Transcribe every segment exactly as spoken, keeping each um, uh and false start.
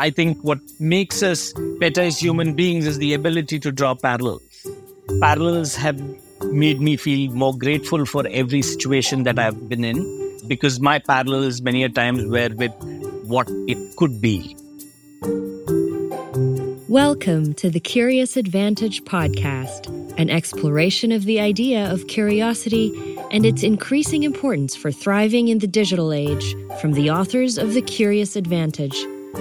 I think what makes us better as human beings is the ability to draw parallels. Parallels have made me feel more grateful for every situation that I've been in, because my parallels many a times were with what it could be. Welcome to the Curious Advantage podcast, an exploration of the idea of curiosity and its increasing importance for thriving in the digital age, from the authors of The Curious Advantage.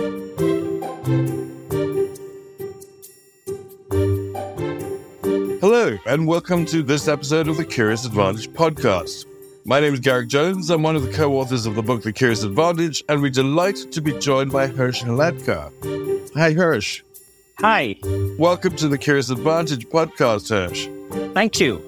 Hello, and welcome to this episode of the Curious Advantage podcast. My name is Garrick Jones. I'm one of the co-authors of the book The Curious Advantage, and we're delighted to be joined by Hersh Hladka. Hi, Hersh. Hi. Welcome to the Curious Advantage podcast, Hersh. Thank you.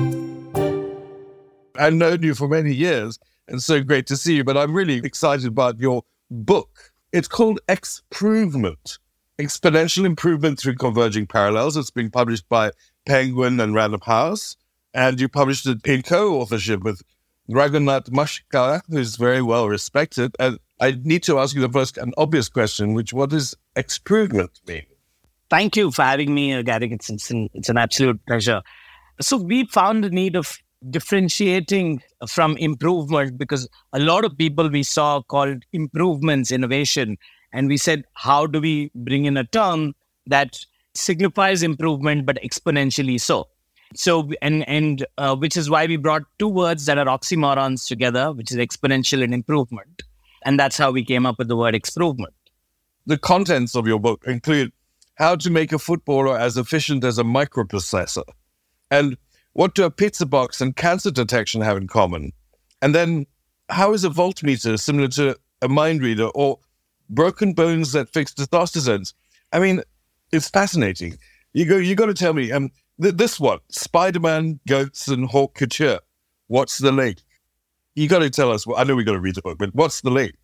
I've known you for many years, and so great to see you, but I'm really excited about your book. It's called Exprovement, Exponential Improvement Through Converging Parallels. It's been published by Penguin and Random House, and you published it in co-authorship with Raghunath Mashkar, who's very well respected. And I need to ask you the first and obvious question, which what does exprovement mean? Thank you for having me, Garrick. It's, it's, an, it's an absolute pleasure. So we found the need of differentiating from improvement, because a lot of people we saw called improvements innovation. And we said, how do we bring in a term that signifies improvement, but exponentially so? So, and and uh, which is why we brought two words that are oxymorons together, which is exponential and improvement. And that's how we came up with the word exprovement. The contents of your book include how to make a footballer as efficient as a microprocessor, and what do a pizza box and cancer detection have in common? And then how is a voltmeter similar to a mind reader, or broken bones that fix disaster zones? I mean, it's fascinating. You go, you got to tell me, um, th- this one, Spider-Man, Ghosts, and Hawk Couture. What's the link? You got to tell us. Well, I know we got to read the book, but what's the link?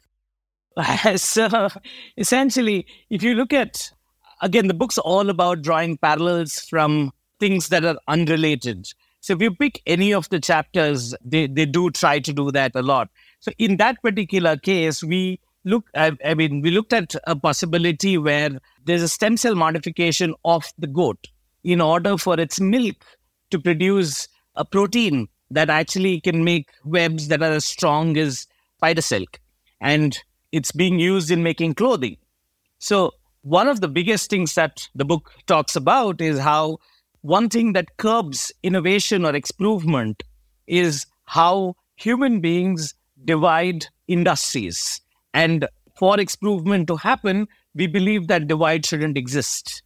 So, essentially, if you look at, again, the book's all about drawing parallels from things that are unrelated. So if you pick any of the chapters, they, they do try to do that a lot. So in that particular case, we look, I, I mean, we looked at a possibility where there's a stem cell modification of the goat in order for its milk to produce a protein that actually can make webs that are as strong as spider silk. And it's being used in making clothing. So one of the biggest things that the book talks about is how one thing that curbs innovation or improvement is how human beings divide industries. And for improvement to happen, we believe that divide shouldn't exist.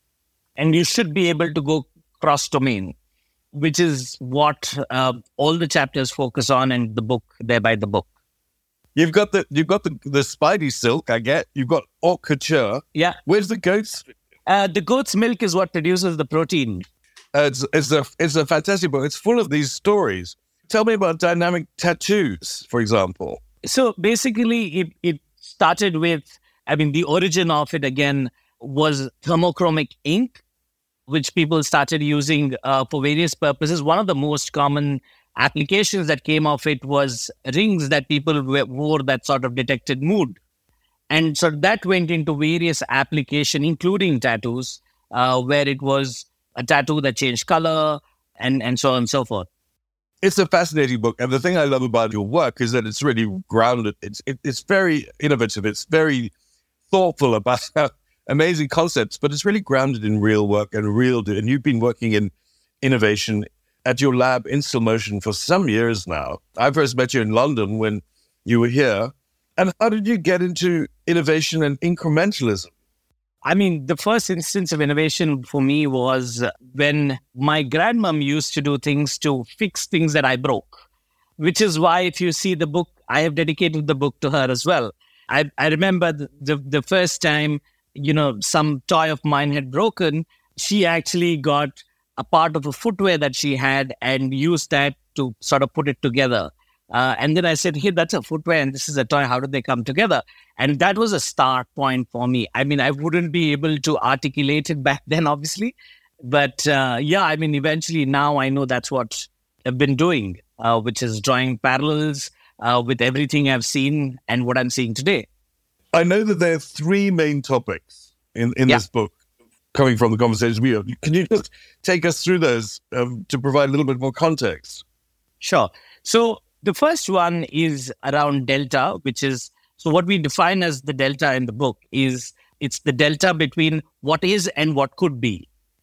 And you should be able to go cross-domain, which is what uh, all the chapters focus on, and the book, thereby the book. You've got the you've got the, the Spidey silk, I get. You've got Hawk Couture. Yeah. Where's the goat's? Uh, the goat's milk is what produces the protein. Uh, it's, it's, a, it's a fantastic book. It's full of these stories. Tell me about dynamic tattoos, for example. So basically, it, it started with, I mean, the origin of it, again, was thermochromic ink, which people started using uh, for various purposes. One of the most common applications that came of it was rings that people wore that sort of detected mood. And so that went into various applications, including tattoos, uh, where it was a tattoo that changed color and, and so on and so forth. It's a fascinating book. And the thing I love about your work is that it's really grounded. It's it, it's very innovative. It's very thoughtful about amazing concepts, but it's really grounded in real work and real... And you've been working in innovation at your lab, Instalmotion, for some years now. I first met you in London when you were here. And how did you get into innovation and incrementalism? I mean, the first instance of innovation for me was when my grandmom used to do things to fix things that I broke, which is why if you see the book, I have dedicated the book to her as well. I, I remember the, the, the first time, you know, some toy of mine had broken, she actually got a part of a footwear that she had and used that to sort of put it together. Uh, and then I said, hey, that's a footwear and this is a toy. How did they come together? And that was a start point for me. I mean, I wouldn't be able to articulate it back then, obviously. But uh, yeah, I mean, eventually now I know that's what I've been doing, uh, which is drawing parallels uh, with everything I've seen and what I'm seeing today. I know that there are three main topics in, in yeah. this book coming from the conversation we had. Can you just take us through those um, to provide a little bit more context? Sure. So the first one is around delta, which is, so what we define as the delta in the book is it's the delta between what is and what could be.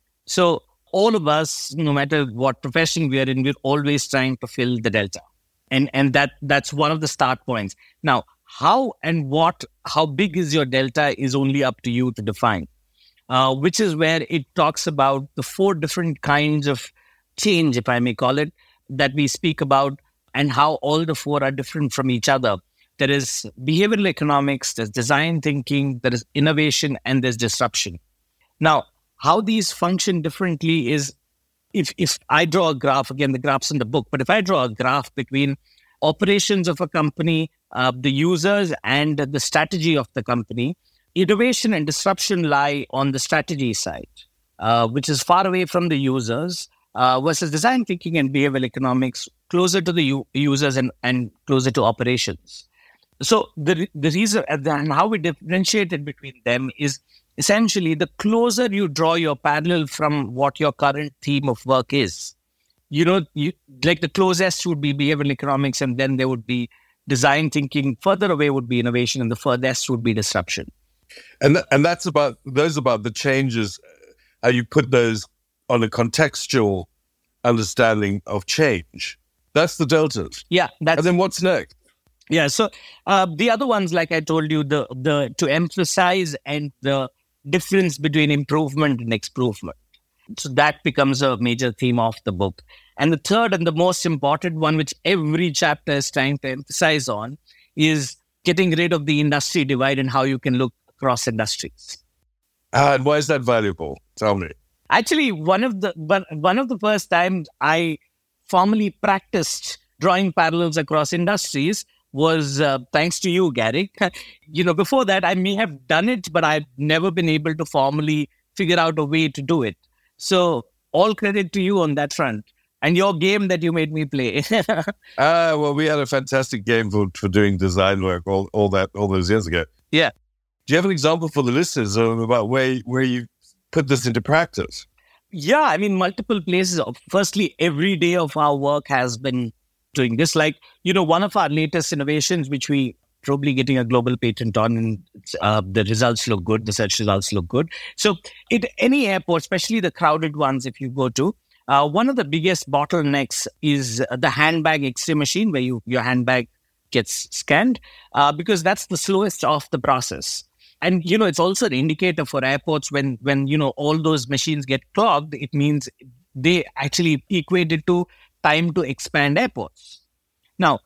So all of us, no matter what profession we are in, we're always trying to fill the delta. And and that that's one of the start points. Now, how and what, how big is your delta is only up to you to define, uh, which is where it talks about the four different kinds of change, if I may call it, that we speak about and how all the four are different from each other. There is behavioral economics, there's design thinking, there is innovation, and there's disruption. Now, how these function differently is, if if I draw a graph, again, the graph's in the book, but if I draw a graph between operations of a company, uh, the users, and the strategy of the company, innovation and disruption lie on the strategy side, uh, which is far away from the users, uh, versus design thinking and behavioral economics, closer to the u- users and, and closer to operations. So the the reason and how we differentiate it between them is essentially the closer you draw your parallel from what your current theme of work is. You know, you, like the closest would be behavioral economics, and then there would be design thinking. Further away would be innovation, and the furthest would be disruption. And th- and that's about those about the changes. How you put those on a contextual understanding of change. That's the deltas. Yeah, that's. And then what's next? Yeah, so uh, the other ones, like I told you, the the to emphasize and the difference between improvement and improvement. So that becomes a major theme of the book. And the third and the most important one, which every chapter is trying to emphasize on, is getting rid of the industry divide and how you can look across industries. Uh, and why is that valuable? Tell me. Actually, one of the one of the first times I formally practiced drawing parallels across industries was uh, thanks to you, Garrick. You know, before that, I may have done it, but I've never been able to formally figure out a way to do it. So all credit to you on that front and your game that you made me play. Ah, uh, well, we had a fantastic game for, for doing design work all, all that all those years ago. Yeah. Do you have an example for the listeners about where where you put this into practice? Yeah, I mean, multiple places. Firstly, every day of our work has been doing this. Like, you know, one of our latest innovations, which we probably getting a global patent on, and uh, the results look good, the search results look good. So at any airport, especially the crowded ones, if you go to, uh, one of the biggest bottlenecks is the handbag X-ray machine, where you your handbag gets scanned, uh, because that's the slowest of the process. And, you know, it's also an indicator for airports when, when, you know, all those machines get clogged, it means they actually equate it to time to expand airports. Now,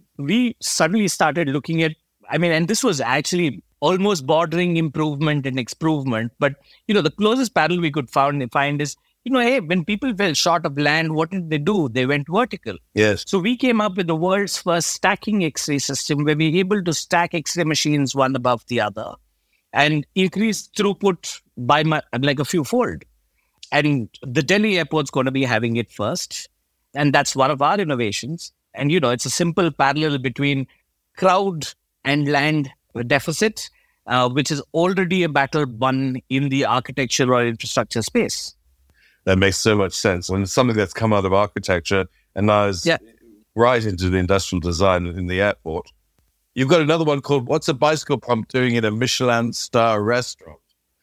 we suddenly started looking at, I mean, and this was actually almost bordering improvement and improvement. But, you know, the closest parallel we could find, find is, you know, hey, when people fell short of land, what did they do? They went vertical. Yes. So we came up with the world's first stacking X-ray system where we were able to stack X-ray machines one above the other and increase throughput by my, like a few fold. And the Delhi airport's going to be having it first. And that's one of our innovations. And, you know, it's a simple parallel between crowd and land deficit, uh, which is already a battle won in the architecture or infrastructure space. That makes so much sense. When it's something that's come out of architecture and now is yeah. right into the industrial design in the airport. You've got another one called, what's a bicycle pump doing in a Michelin star restaurant?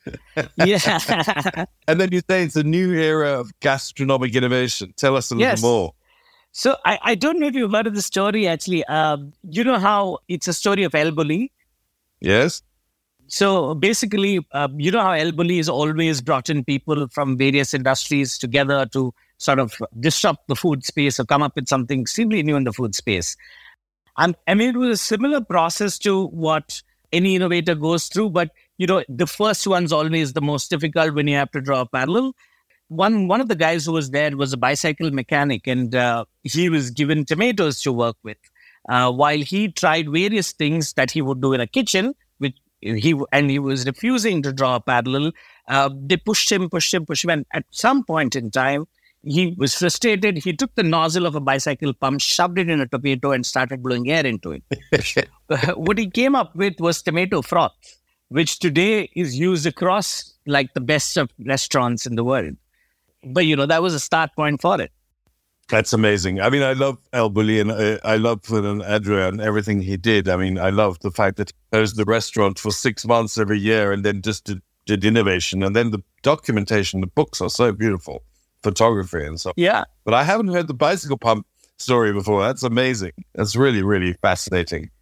Yeah. And then you say it's a new era of gastronomic innovation. Tell us a little yes. more. So I, I don't know if you've heard of the story, actually. Um, you know how it's a story of El Bulli? Yes. So basically, uh, you know how El Bulli has always brought in people from various industries together to sort of disrupt the food space or come up with something extremely new in the food space. And I mean, it was a similar process to what any innovator goes through, but, you know, the first one's always the most difficult when you have to draw a parallel. One one of the guys who was there was a bicycle mechanic, and uh, he was given tomatoes to work with. Uh, while he tried various things that he would do in a kitchen, which he and he was refusing to draw a parallel, uh, they pushed him, pushed him, pushed him, and at some point in time, He was frustrated. He took the nozzle of a bicycle pump, shoved it in a tomato, and started blowing air into it. What he came up with was tomato froth, which today is used across like the best of restaurants in the world. But, you know, that was a start point for it. That's amazing. I mean, I love El Bulli and uh, I love Fernand Adria and everything he did. I mean, I love the fact that he closed the restaurant for six months every year and then just did, did innovation. And then the documentation, the books are so beautiful, photography and so on. Yeah. But I haven't heard the bicycle pump story before. That's amazing. That's really, really fascinating.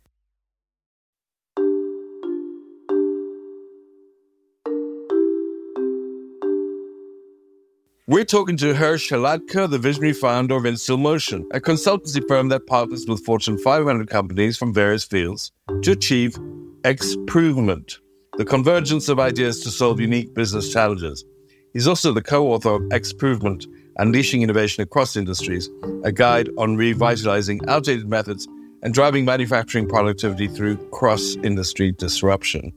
We're talking to Hersh Hladka, the visionary founder of InstillMotion, a consultancy firm that partners with Fortune five hundred companies from various fields to achieve Exprovement, the convergence of ideas to solve unique business challenges. He's also the co-author of Exprovement, Unleashing Innovation Across Industries, a guide on revitalizing outdated methods and driving manufacturing productivity through cross-industry disruption.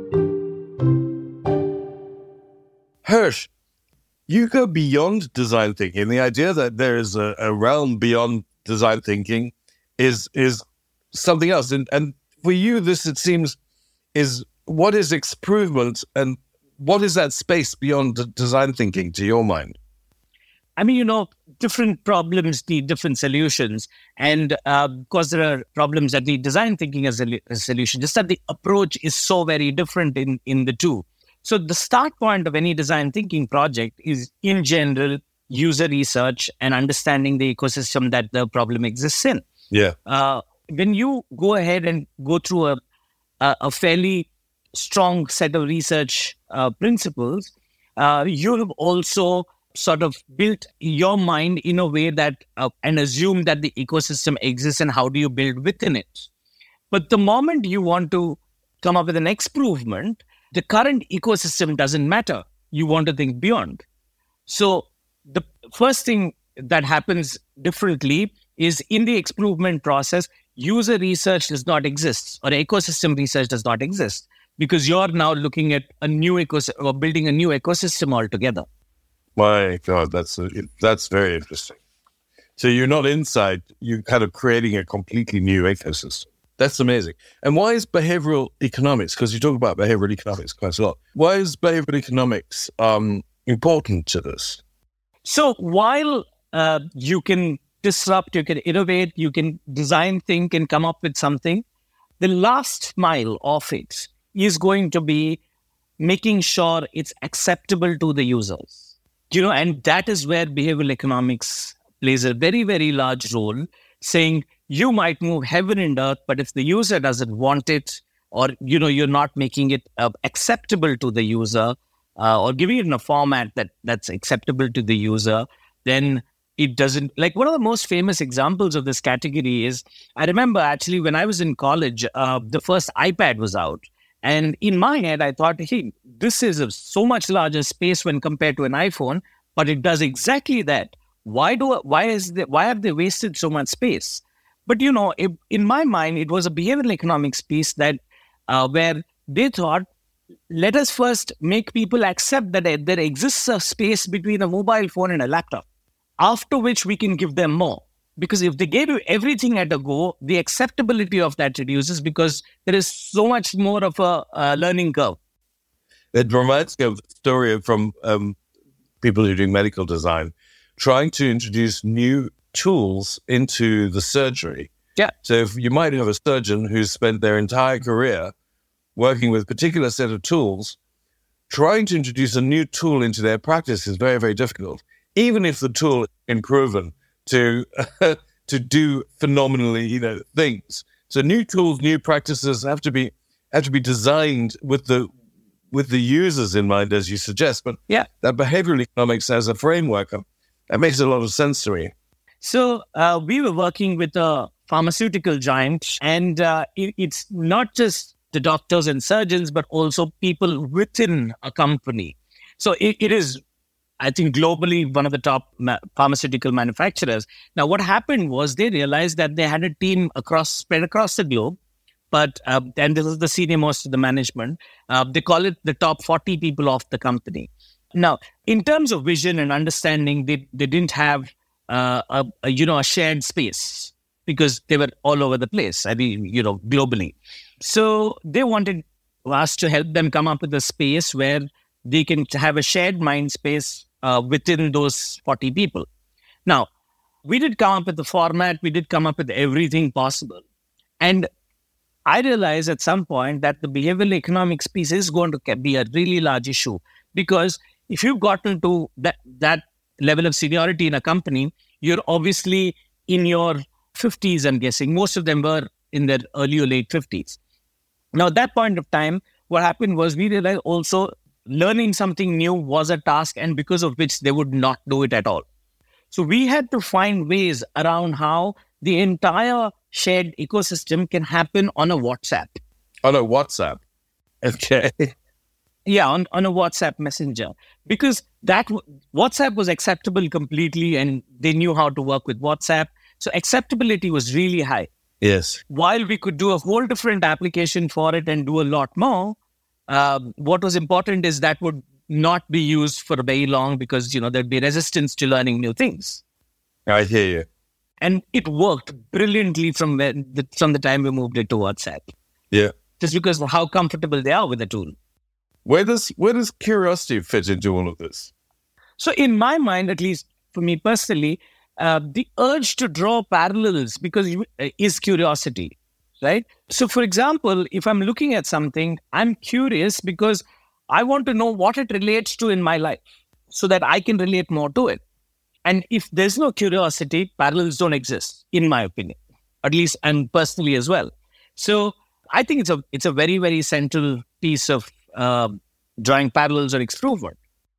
Hersh, you go beyond design thinking. The idea that there is a, a realm beyond design thinking is is something else. And, and for you, this, it seems, is what is Exprovement and what is that space beyond d- design thinking to your mind? I mean, you know, different problems need different solutions. And uh, because there are problems that need design thinking as a, a solution, just that the approach is so very different in, in the two. So the start point of any design thinking project is, in general, user research and understanding the ecosystem that the problem exists in. Yeah. Uh, when you go ahead and go through a, a, a fairly strong set of research uh, principles, uh, you have also sort of built your mind in a way that uh, and assume that the ecosystem exists and how do you build within it. But the moment you want to come up with an exprovement, the current ecosystem doesn't matter. You want to think beyond. So the first thing that happens differently is in the exprovement process, user research does not exist or ecosystem research does not exist because you're now looking at a new ecosystem or building a new ecosystem altogether. My God, that's a, that's very interesting. So you're not inside, you're kind of creating a completely new ecosystem. That's amazing. And why is behavioral economics, because you talk about behavioral economics quite a lot, why is behavioral economics um, important to this? So while uh, you can disrupt, you can innovate, you can design, think, and come up with something, the last mile of it is going to be making sure it's acceptable to the users. You know, and that is where behavioral economics plays a very, very large role, saying you might move heaven and earth, but if the user doesn't want it, or, you know, you're not making it uh, acceptable to the user, uh, or giving it in a format that that's acceptable to the user, then it doesn't. Like one of the most famous examples of this category is, I remember actually when I was in college, uh, the first iPad was out. And in my head, I thought, hey, this is a so much larger space when compared to an iPhone, but it does exactly that. Why do why is the, why have they wasted so much space? But, you know, it, in my mind, it was a behavioral economics piece that uh, where they thought, let us first make people accept that there exists a space between a mobile phone and a laptop, after which we can give them more. Because if they gave you everything at a go, the acceptability of that reduces because there is so much more of a uh, learning curve. It reminds me of the story from um, people who do medical design, trying to introduce new tools into the surgery. Yeah. So if you might have a surgeon who's spent their entire career working with a particular set of tools, trying to introduce a new tool into their practice is very, very difficult, even if the tool has been proven to uh, to do phenomenally, you know, things. So new tools, new practices have to be have to be designed with the with the users in mind, as you suggest. But yeah, that behavioral economics as a framework, that makes a lot of sense to me. So uh, we were working with a pharmaceutical giant, and uh, it, it's not just the doctors and surgeons, but also people within a company. So it, it is, I think, globally one of the top ma- pharmaceutical manufacturers. Now, what happened was they realized that they had a team across spread across the globe, but uh, and this is the senior most of the management. Uh, they call it the top forty people of the company. Now, in terms of vision and understanding, they, they didn't have uh, a, a, you know, a shared space because they were all over the place, I mean, you know, globally. So they wanted us to help them come up with a space where they can have a shared mind space uh, within those forty people. Now, we did come up with the format, we did come up with everything possible. And I realized at some point that the behavioral economics piece is going to be a really large issue, because if you've gotten to that, that level of seniority in a company, you're obviously in your fifties, I'm guessing. Most of them were in their early or late fifties. Now, at that point of time, what happened was we realized also learning something new was a task, and because of which they would not do it at all. So we had to find ways around how the entire shared ecosystem can happen on a WhatsApp. On a WhatsApp. Okay. Yeah, on, on a WhatsApp messenger. Because that WhatsApp was acceptable completely, and they knew how to work with WhatsApp. So acceptability was really high. Yes. While we could do a whole different application for it and do a lot more, um, what was important is that would not be used for very long, because, you know, there'd be resistance to learning new things. I hear you. And it worked brilliantly from when the, from the time we moved it to WhatsApp. Yeah. Just because of how comfortable they are with the tool. Where does where does curiosity fit into all of this? So in my mind, at least for me personally, uh, the urge to draw parallels because you, uh, is curiosity, right? So for example, if I'm looking at something, I'm curious because I want to know what it relates to in my life so that I can relate more to it. And if there's no curiosity, parallels don't exist, in my opinion, at least and personally as well. So I think it's a it's a very, very central piece of uh, drawing parallels or extrovert.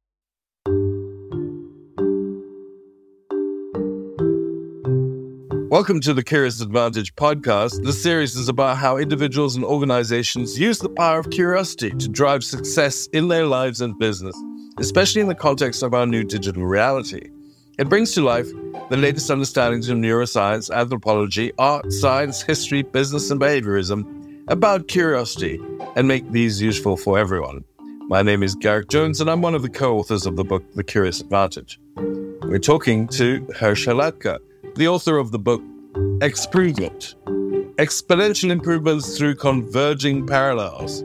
Welcome to the Curious Advantage podcast. This series is about how individuals and organizations use the power of curiosity to drive success in their lives and business, especially in the context of our new digital reality. It brings to life the latest understandings of neuroscience, anthropology, art, science, history, business, and behaviorism about curiosity, and make these useful for everyone. My name is Garrick Jones, and I'm one of the co-authors of the book, The Curious Advantage. We're talking to Harsh Hladka, the author of the book, Exprovement, Exponential Improvements Through Converging Parallels.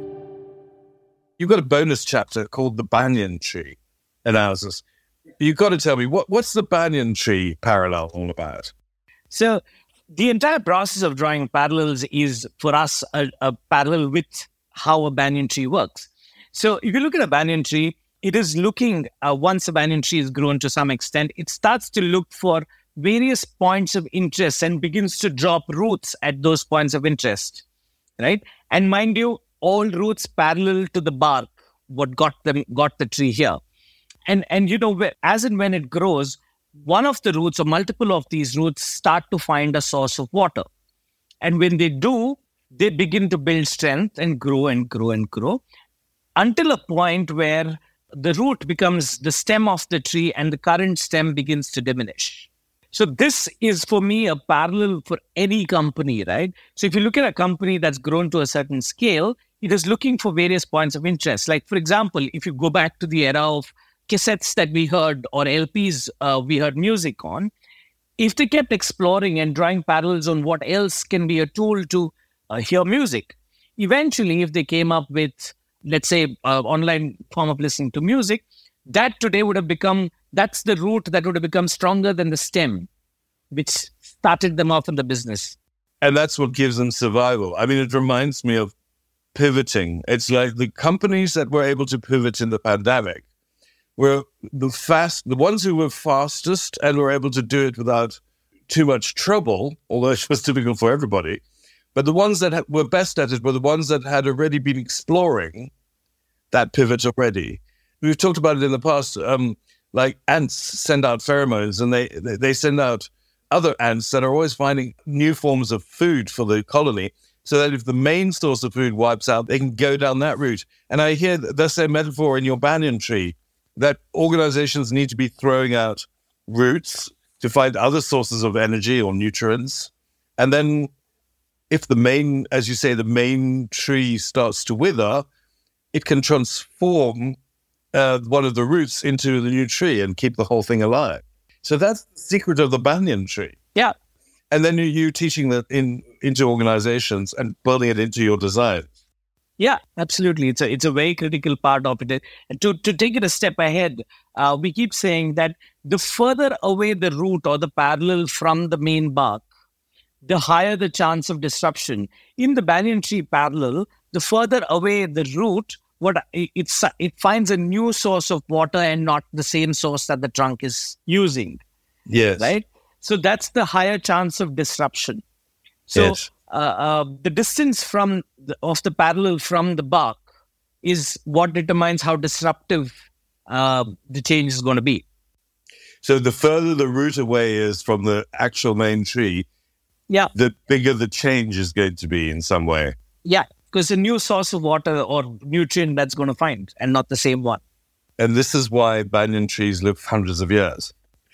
You've got a bonus chapter called The Banyan Tree Analysis. You've got to tell me, what, what's the banyan tree parallel all about? So the entire process of drawing parallels is, for us, a, a parallel with how a banyan tree works. So if you look at a banyan tree, it is looking, uh, once a banyan tree is grown to some extent, it starts to look for various points of interest and begins to drop roots at those points of interest, right? And mind you, all roots parallel to the bark, what got them got the tree here. And, and you know, as and when it grows, one of the roots or multiple of these roots start to find a source of water. And when they do, they begin to build strength and grow and grow and grow until a point where the root becomes the stem of the tree and the current stem begins to diminish. So this is, for me, a parallel for any company, right? So if you look at a company that's grown to a certain scale, it is looking for various points of interest. Like, for example, if you go back to the era of cassettes that we heard or L Ps uh, we heard music on, if they kept exploring and drawing parallels on what else can be a tool to uh, hear music, eventually if they came up with, let's say, an uh, online form of listening to music, that today would have become, that's the root that would have become stronger than the stem, which started them off in the business. And that's what gives them survival. I mean, it reminds me of pivoting. It's like the companies that were able to pivot in the pandemic were the fast, the ones who were fastest and were able to do it without too much trouble, although it was difficult for everybody. But the ones that ha- were best at it were the ones that had already been exploring that pivot already. We've talked about it in the past. Um, like ants send out pheromones, and they they send out other ants that are always finding new forms of food for the colony, so that if the main source of food wipes out, they can go down that route. And I hear the same metaphor in your banyan tree, that organizations need to be throwing out roots to find other sources of energy or nutrients. And then if the main, as you say, the main tree starts to wither, it can transform uh, one of the roots into the new tree and keep the whole thing alive. So that's the secret of the banyan tree. Yeah. And then you, you teaching that in into organizations and building it into your design. Yeah, absolutely. It's a it's a very critical part of it. And to, to take it a step ahead, uh, we keep saying that the further away the root or the parallel from the main bark, the higher the chance of disruption. In the banyan tree parallel, the further away the root, what it's it finds a new source of water and not the same source that the trunk is using. Yes. Right? So that's the higher chance of disruption. So yes. uh, uh, the distance from the, of the parallel from the bark is what determines how disruptive uh, the change is going to be. So the further the root away is from the actual main tree, yeah, the bigger the change is going to be in some way. Yeah, because a new source of water or nutrient that's going to find and not the same one. And this is why banyan trees live hundreds of years.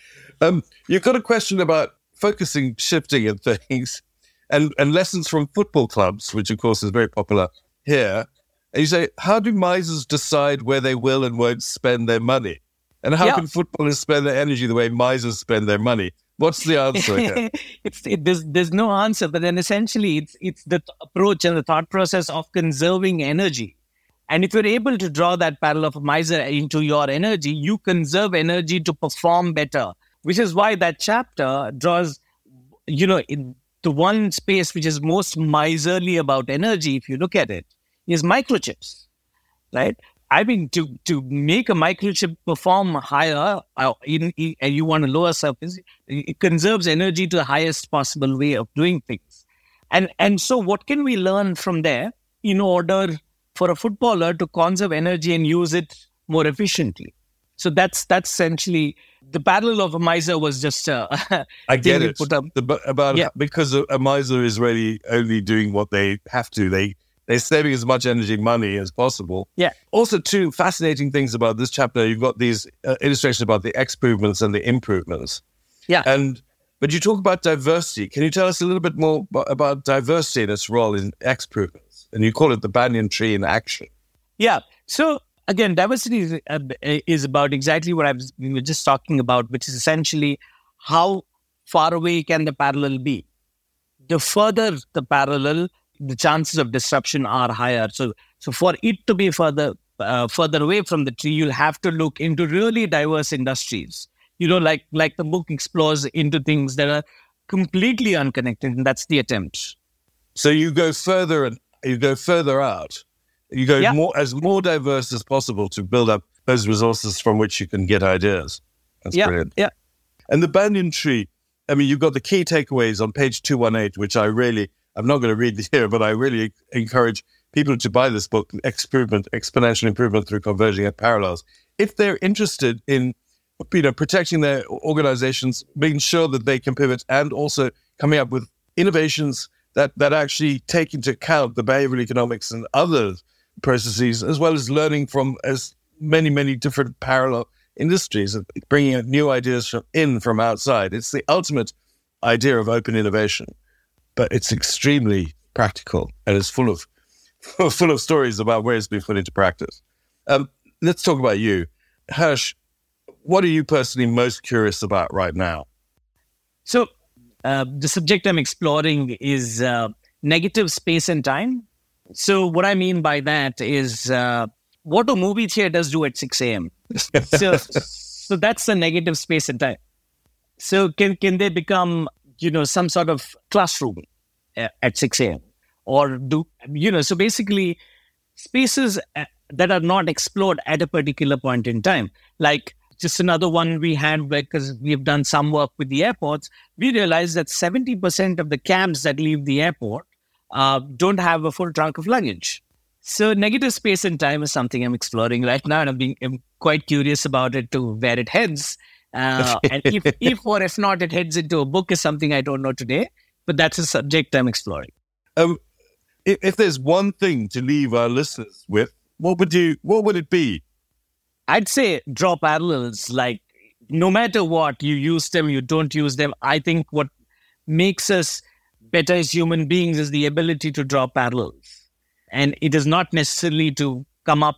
Um, you've got a question about focusing, shifting and things and, and lessons from football clubs, which of course is very popular here. And you say, how do misers decide where they will and won't spend their money? And how yeah. can footballers spend their energy the way misers spend their money? What's the answer here? it's it, there's there's no answer, but then essentially it's it's the th- approach and the thought process of conserving energy. And if you're able to draw that parallel of a miser into your energy, you conserve energy to perform better. Which is why that chapter draws, you know, in the one space which is most miserly about energy, if you look at it, is microchips, right? I mean, to, to make a microchip perform higher, uh, in, in, and you want a lower surface, it conserves energy to the highest possible way of doing things. And and so what can we learn from there in order for a footballer to conserve energy and use it more efficiently? So that's that's essentially the parallel of a miser was just uh, I get it. Put up. The, about yeah. because a, a miser is really only doing what they have to. They they're saving as much energy, money as possible. Yeah. Also, two fascinating things about this chapter. You've got these uh, illustrations about the exprovements and the improvements. Yeah. And but you talk about diversity. Can you tell us a little bit more about diversity and its role in exprovements? And you call it the banyan tree in action. Yeah. So. Again, diversity is, uh, is about exactly what I was we were just talking about, which is essentially how far away can the parallel be. The further the parallel, the chances of disruption are higher. So, so for it to be further uh, further away from the tree, you'll have to look into really diverse industries. You know, like like the book explores into things that are completely unconnected, and that's the attempt. So you go further and you go further out. You go yeah. more as more diverse as possible to build up those resources from which you can get ideas. That's yeah. brilliant. Yeah. And the banyan tree, I mean, you've got the key takeaways on page two eighteen, which I really, I'm not going to read here, but I really encourage people to buy this book, Experiment, Exponential Improvement Through Converging at Parallels. If they're interested in, you know, protecting their organizations, making sure that they can pivot and also coming up with innovations that, that actually take into account the behavioral economics and other processes, as well as learning from as many, many different parallel industries, bringing new ideas from in from outside. It's the ultimate idea of open innovation, but it's extremely practical and it's full of full of stories about where it's been put into practice. Um, let's talk about you. Harsh, what are you personally most curious about right now? So uh, the subject I'm exploring is uh, negative space and time. So what I mean by that is, uh, what do movie theaters do at six a.m.? so, so that's the negative space and time. So can can they become, you know, some sort of classroom uh, at six a.m.? Or do, you know, so basically spaces that are not explored at a particular point in time. Like just another one we had, because we've done some work with the airports, we realized that seventy percent of the cabs that leave the airport Uh, don't have a full trunk of luggage. So negative space and time is something I'm exploring right now, and I'm being I'm quite curious about it to where it heads. Uh, and if, if or if not, it heads into a book is something I don't know today, but that's a subject I'm exploring. Um, if, if there's one thing to leave our listeners with, what would you? What would it be? I'd say draw parallels. Like no matter what, you use them, you don't use them. I think what makes us better as human beings is the ability to draw parallels. And it is not necessarily to come up with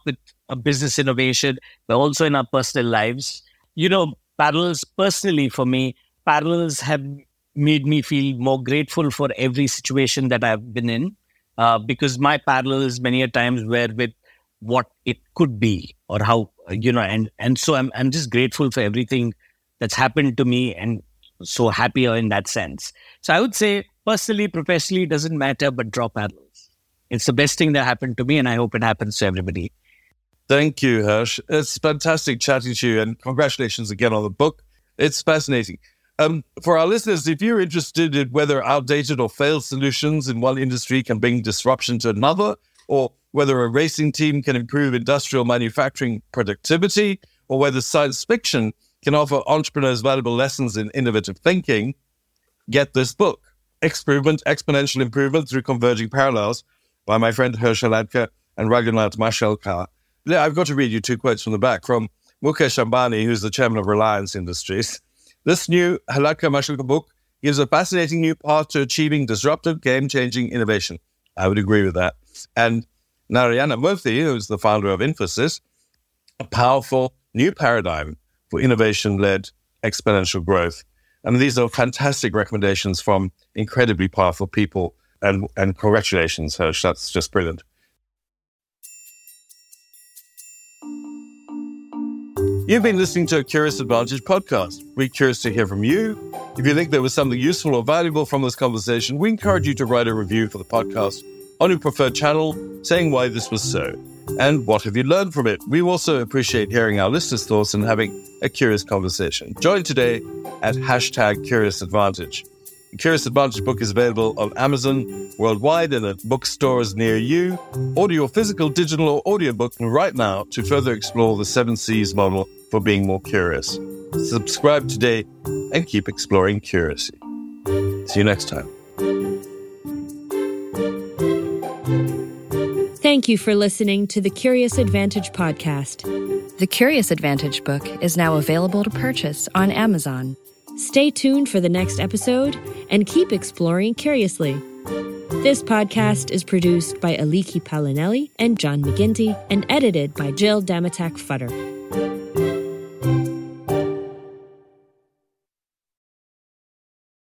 a business innovation, but also in our personal lives. You know, parallels personally for me, parallels have made me feel more grateful for every situation that I've been in, uh, because my parallels many a times were with what it could be or how, you know, and, and so I'm, I'm just grateful for everything that's happened to me and so happier in that sense. So I would say personally, professionally, it doesn't matter, but draw parallels. It's the best thing that happened to me, and I hope it happens to everybody. Thank you, Harsh. It's fantastic chatting to you, and congratulations again on the book. It's fascinating. Um, for our listeners, if you're interested in whether outdated or failed solutions in one industry can bring disruption to another, or whether a racing team can improve industrial manufacturing productivity, or whether science fiction can offer entrepreneurs valuable lessons in innovative thinking, get this book, Improvement, Exponential Improvement Through Converging Parallels, by my friend Harsh Haladkar and Raghunath Mashelkar. I've got to read you two quotes from the back from Mukesh Ambani, who's the chairman of Reliance Industries. This new Haladkar-Mashelkar book gives a fascinating new path to achieving disruptive, game-changing innovation. I would agree with that. And Narayana Murthy, who's the founder of Infosys, a powerful new paradigm for innovation-led exponential growth. And these are fantastic recommendations from incredibly powerful people. And, and congratulations, Harsh. That's just brilliant. You've been listening to a Curious Advantage podcast. We're curious to hear from you. If you think there was something useful or valuable from this conversation, we encourage you to write a review for the podcast on your preferred channel, saying why this was so. And what have you learned from it? We also appreciate hearing our listeners' thoughts and having a curious conversation. Join today at hashtag Curious Advantage. The Curious Advantage book is available on Amazon worldwide and at bookstores near you. Order your physical, digital, or audiobook right now to further explore the seven C's model for being more curious. Subscribe today and keep exploring curiosity. See you next time. Thank you for listening to the Curious Advantage podcast. The Curious Advantage book is now available to purchase on Amazon. Stay tuned for the next episode and keep exploring curiously. This podcast is produced by Aliki Palinelli and John McGinty and edited by Jill Damatak Futter.